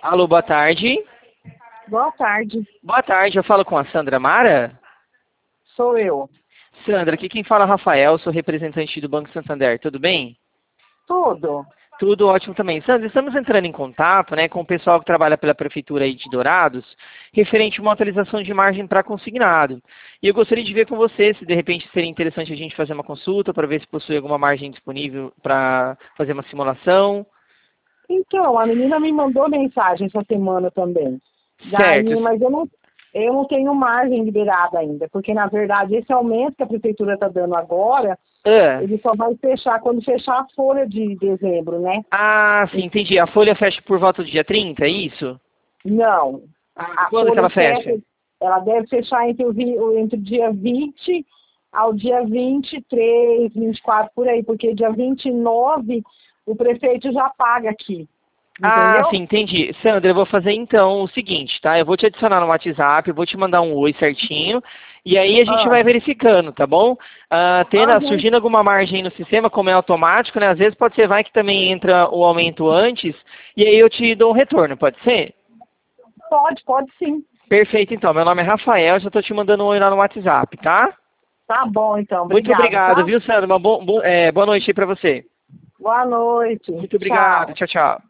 Alô, boa tarde. Boa tarde, Boa tarde, eu falo com a Sandra Mara. sou eu. Sandra, aqui quem fala é Rafael, sou representante do Banco Santander, tudo bem? Tudo. Tudo ótimo também. Sandra, estamos entrando em contato, com o pessoal que trabalha pela Prefeitura aí de Dourados, referente a uma atualização de margem para consignado. E eu gostaria de ver com você se de repente seria interessante a gente fazer uma consulta para ver se possui alguma margem disponível para fazer uma simulação. Então, a menina me mandou mensagem essa semana também. Certo. Mas eu não tenho margem liberada ainda, porque na verdade esse aumento que a prefeitura está dando agora, Ah, ele só vai fechar quando fechar a folha de dezembro, né? sim, entendi. A folha fecha por volta do dia 30, é isso? Não. A Quando que folha ela fecha? ela deve fechar entre o dia 20 ao dia 23, 24, por aí, porque dia 29 o prefeito já paga aqui. Entendeu? Sim, entendi. Sandra, eu vou fazer então o seguinte, tá? Eu vou te adicionar no WhatsApp, eu vou te mandar um oi certinho, e aí a gente vai verificando, tá bom? Surgindo Gente, alguma margem no sistema, como é automático, né? Às vezes pode ser, vai que também entra o aumento antes, e aí eu te dou um retorno, pode ser? pode sim. Perfeito, então. Meu nome é Rafael, já estou te mandando um oi lá no WhatsApp, tá? Tá bom, então. Muito Obrigado, obrigado, tá? viu, Sandra? Boa noite aí pra você. Boa noite. Muito obrigado. Tchau. Tchau, tchau.